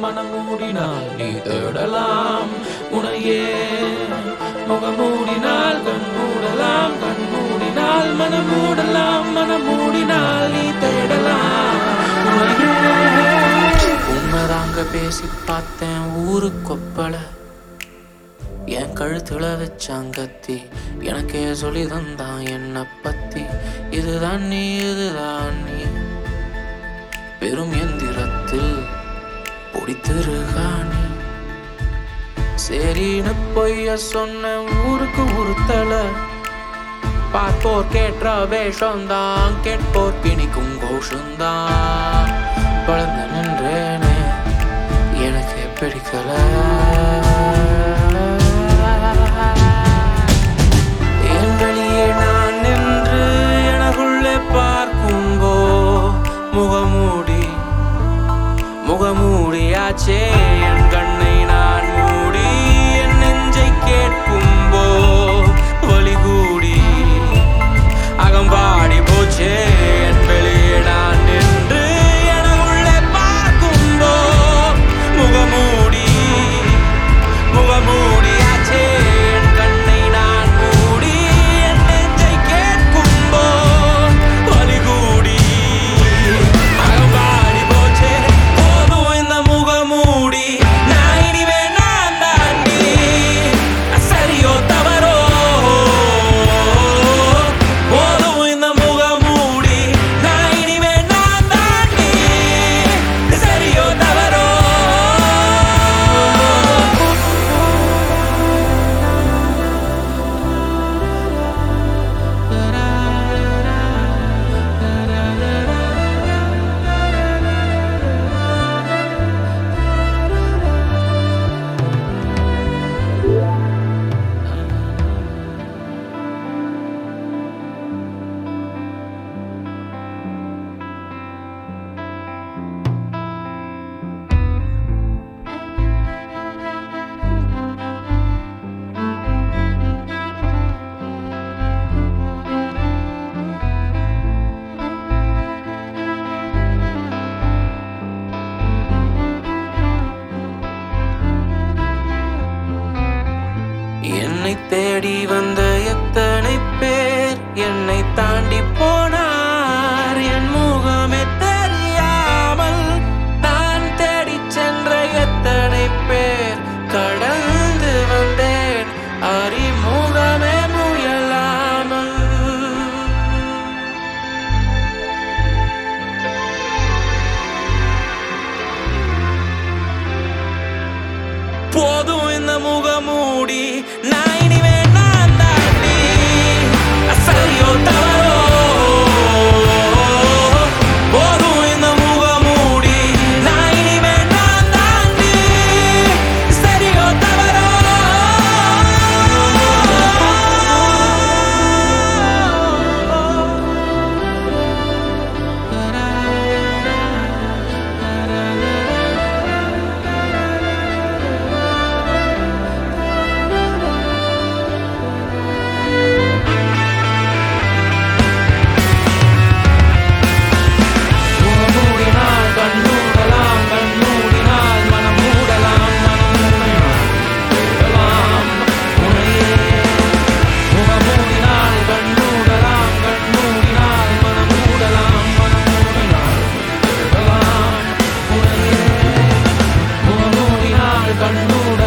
மனம் மூடினால் நீ தேடலாம் உனையே. முகம் மூடினால் கண் மூடலாம், கண் மூடினால் மனம் மூடலாம், மனம் மூடினால் நீ தேடலாம் உனையே. உண்மைதாங்க பேசி பார்த்தேன் ஊரு கொப்பள, என் கழுத்துல வச்சாங்கத்தி எனக்கே சொல்லி தந்தான் என்ன பத்தி. இதுதான் நீ, இதுதான் நீ, பெரும் எந்திரத்தில் பொடித்திருகாணி. சரின்னு பொய்ய சொன்ன ஊருக்கு உறுத்தல, பார்ப்போர் கேட்ட வேஷம்தான், கேட்போர் கிணிக்கும் கோஷந்தான். வளர்ந்து நின்றேனே எனக்கே பிடிக்கல. என் வழியே நான் நின்று எனக்குள்ளே பார்க்கும்போ முகமூடி முகமூடியாச்சே. என் கண்ணை நான் மூடி என் நெஞ்சை கேட்கும்போ வலி கூடி அகம்பாடி போச்சே. என் வெளியே நான் நின்று எனக்குள்ளே பார்க்கும்போ முகமூடி முகமூடியாச்சே. என் கண்ணை நான் மூடி என் நெஞ்சை கேட்கும்போ வலி கூடி அகம்பாடி போச்சே. போதும் இந்த முகமூடி, நான் இனிமே நான் தாண்டி. சரியோ தவறோ, போதும் இந்த முகமூடி, நான் இனிமே நான் தாண்டி. சரியோ தவறோ. என்னை தேடி வந்த எத்தனை பேர் என்னை தாண்டி போனார். என் முகமே தெரியாமல் நான் தேடிச் சென்ற எத்தனை பேர் கடந்து வந்தேன் அறிமுகமே முயலாமல். போதும் இந்த முகமூடி, நான் இனிமே நான் தாண்டி. சரியோ தவறோ, போதும் இந்த முகமூடி, நான் இனிமே நான் தாண்டி. சரியோ தவறோ. கண்ணூர்